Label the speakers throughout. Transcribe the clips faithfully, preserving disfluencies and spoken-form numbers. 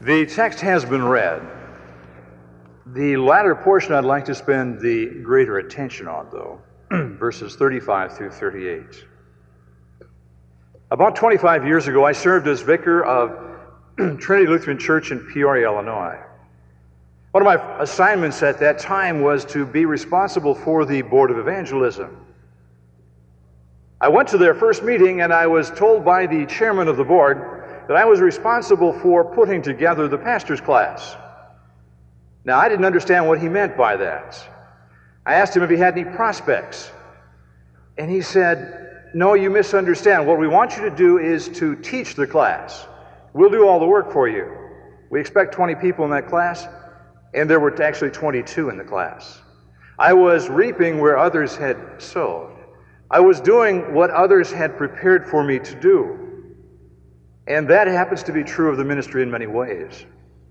Speaker 1: The text has been read. The latter portion I'd like to spend the greater attention on, though, verses thirty-five through thirty-eight. About twenty-five years ago, I served as vicar of Trinity Lutheran Church in Peoria, Illinois. One of my assignments at that time was to be responsible for the Board of Evangelism. I went to their first meeting, and I was told by the chairman of the board that I was responsible for putting together the pastor's class. Now, I didn't understand what he meant by that. I asked him if he had any prospects, and he said, "No, you misunderstand. What we want you to do is to teach the class. We'll do all the work for you." We expect twenty people in that class, and there were actually twenty-two in the class. I was reaping where others had sowed. I was doing what others had prepared for me to do. And that happens to be true of the ministry in many ways.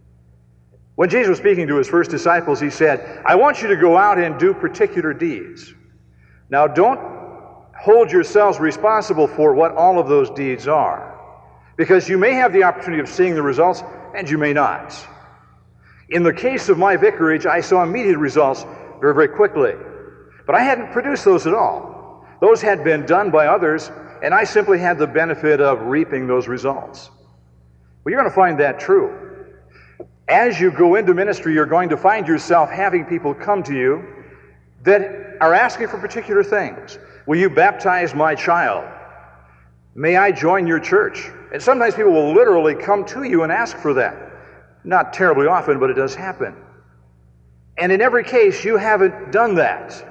Speaker 1: When Jesus was speaking to his first disciples, he said, "I want you to go out and do particular deeds." Now, don't hold yourselves responsible for what all of those deeds are, because you may have the opportunity of seeing the results, and you may not. In the case of my vicarage, I saw immediate results very, very quickly. But I hadn't produced those at all. Those had been done by others, and I simply had the benefit of reaping those results. Well, you're going to find that true. As you go into ministry, you're going to find yourself having people come to you that are asking for particular things. Will you baptize my child? May I join your church? And sometimes people will literally come to you and ask for that. Not terribly often, but it does happen. And in every case, you haven't done that.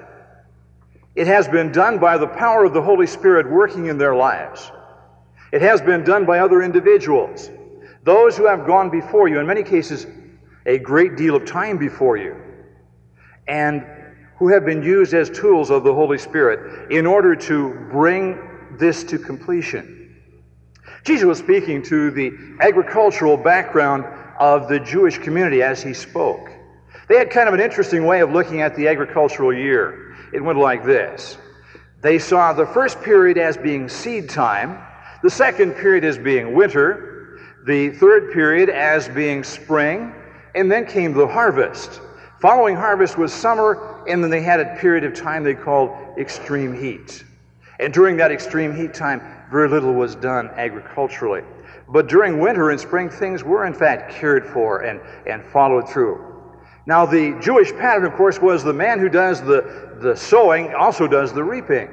Speaker 1: It has been done by the power of the Holy Spirit working in their lives. It has been done by other individuals, those who have gone before you, in many cases, a great deal of time before you, and who have been used as tools of the Holy Spirit in order to bring this to completion. Jesus was speaking to the agricultural background of the Jewish community as he spoke. They had kind of an interesting way of looking at the agricultural year. It went like this. They saw the first period as being seed time, the second period as being winter, the third period as being spring, and then came the harvest. Following harvest was summer, and then they had a period of time they called extreme heat. And during that extreme heat time, very little was done agriculturally. But during winter and spring, things were in fact cared for and, and followed through. Now, the Jewish pattern, of course, was the man who does the, the sowing also does the reaping.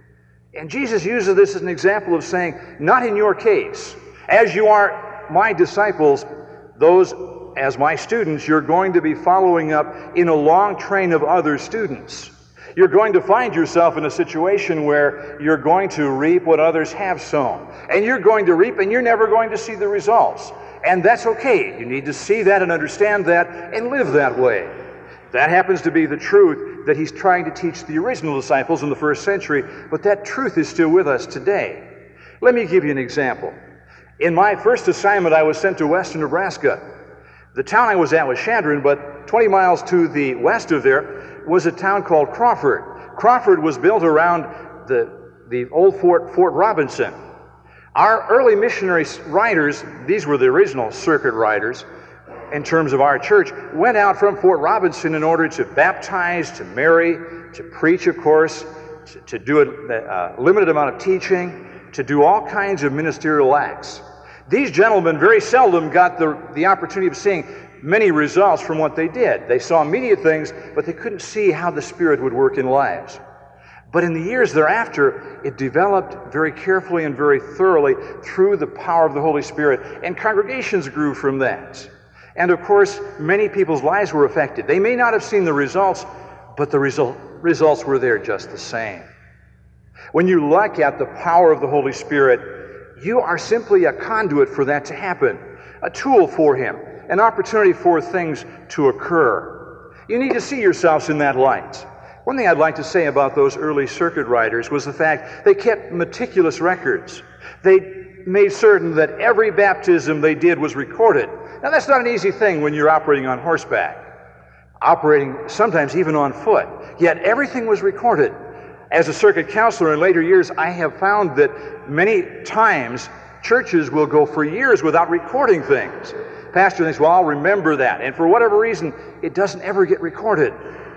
Speaker 1: And Jesus uses this as an example of saying, not in your case. As you are my disciples, those as my students, you're going to be following up in a long train of other students. You're going to find yourself in a situation where you're going to reap what others have sown. And you're going to reap, and you're never going to see the results. And that's okay. You need to see that and understand that and live that way. That happens to be the truth that he's trying to teach the original disciples in the first century, but that truth is still with us today. Let me give you an example. In my first assignment, I was sent to western Nebraska. The town I was at was Chadron, but twenty miles to the west of there was a town called Crawford. Crawford was built around the, the old Fort, Fort Robinson. Our early missionary riders, these were the original circuit riders in terms of our church, went out from Fort Robinson in order to baptize, to marry, to preach, of course, to, to do a, a limited amount of teaching, to do all kinds of ministerial acts. These gentlemen very seldom got the, the opportunity of seeing many results from what they did. They saw immediate things, but they couldn't see how the Spirit would work in lives. But in the years thereafter, it developed very carefully and very thoroughly through the power of the Holy Spirit, and congregations grew from that. And of course, many people's lives were affected. They may not have seen the results, but the result, results were there just the same. When you look at the power of the Holy Spirit, you are simply a conduit for that to happen, a tool for Him, an opportunity for things to occur. You need to see yourselves in that light. One thing I'd like to say about those early circuit riders was the fact they kept meticulous records. They made certain that every baptism they did was recorded. Now, that's not an easy thing when you're operating on horseback, operating sometimes even on foot. Yet everything was recorded. As a circuit counselor in later years, I have found that many times churches will go for years without recording things. Pastor thinks, well, I'll remember that. And for whatever reason, it doesn't ever get recorded.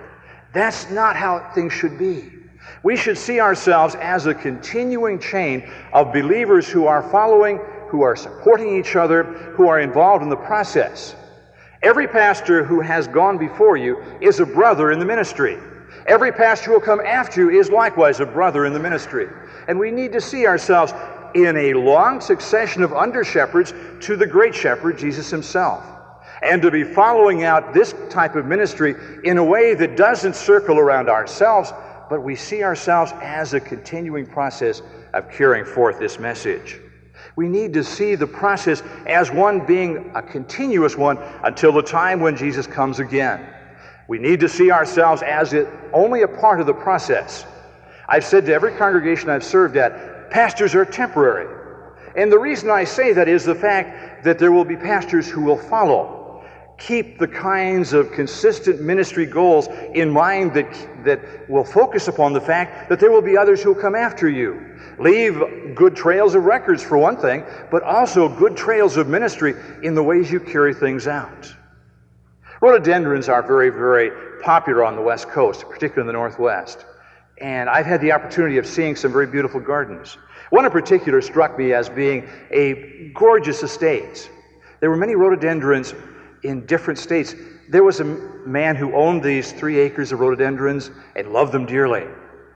Speaker 1: That's not how things should be. We should see ourselves as a continuing chain of believers who are following, who are supporting each other, who are involved in the process. Every pastor who has gone before you is a brother in the ministry. Every pastor who will come after you is likewise a brother in the ministry. And we need to see ourselves in a long succession of under-shepherds to the great shepherd, Jesus himself. And to be following out this type of ministry in a way that doesn't circle around ourselves, but we see ourselves as a continuing process of carrying forth this message. We need to see the process as one being a continuous one until the time when Jesus comes again. We need to see ourselves as it, only a part of the process. I've said to every congregation I've served at, pastors are temporary. And the reason I say that is the fact that there will be pastors who will follow. Keep the kinds of consistent ministry goals in mind that, that will focus upon the fact that there will be others who will come after you. Leave good trails of records for one thing, but also good trails of ministry in the ways you carry things out. Rhododendrons are very, very popular on the West Coast, particularly in the Northwest. And I've had the opportunity of seeing some very beautiful gardens. One in particular struck me as being a gorgeous estate. There were many rhododendrons in different states. There was a man who owned these three acres of rhododendrons and loved them dearly.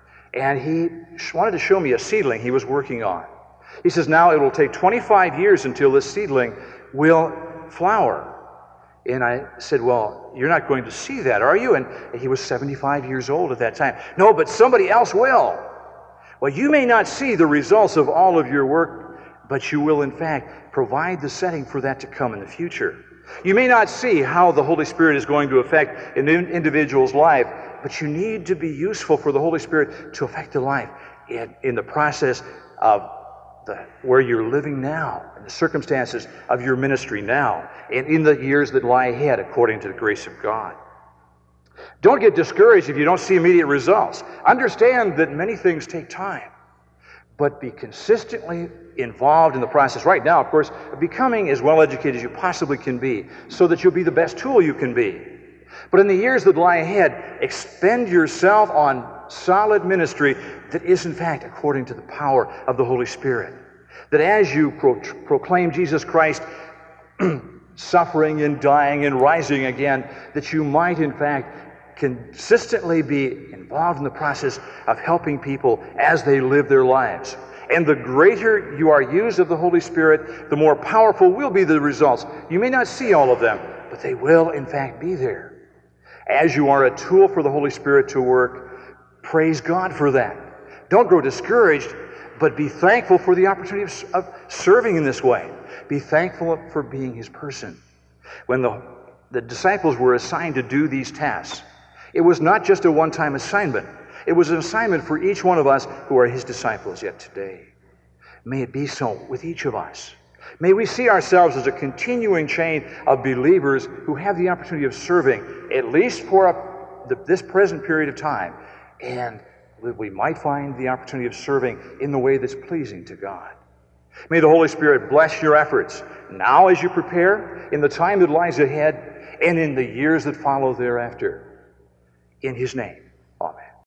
Speaker 1: And he wanted to show me a seedling he was working on. He says, now it will take twenty-five years until this seedling will flower. And I said, well, you're not going to see that, are you? And he was seventy-five years old at that time. No, but somebody else will. Well, you may not see the results of all of your work, but you will, in fact, provide the setting for that to come in the future. You may not see how the Holy Spirit is going to affect an individual's life, but you need to be useful for the Holy Spirit to affect the life in, in the process of the, where you're living now, and the circumstances of your ministry now, and in the years that lie ahead according to the grace of God. Don't get discouraged if you don't see immediate results. Understand that many things take time, but be consistently involved in the process. Right now, of course, becoming as well educated as you possibly can be so that you'll be the best tool you can be. But in the years that lie ahead, expend yourself on solid ministry that is, in fact, according to the power of the Holy Spirit. That as you pro- proclaim Jesus Christ suffering and dying and rising again, that you might, in fact, consistently be involved in the process of helping people as they live their lives. And the greater you are used of the Holy Spirit, the more powerful will be the results. You may not see all of them, but they will, in fact, be there. As you are a tool for the Holy Spirit to work, praise God for that. Don't grow discouraged, but be thankful for the opportunity of, of serving in this way. Be thankful for being His person. When the, the disciples were assigned to do these tasks, it was not just a one-time assignment. It was an assignment for each one of us who are His disciples yet today. May it be so with each of us. May we see ourselves as a continuing chain of believers who have the opportunity of serving, at least for a, the, this present period of time, and we might find the opportunity of serving in the way that's pleasing to God. May the Holy Spirit bless your efforts now as you prepare, in the time that lies ahead, and in the years that follow thereafter. In His name.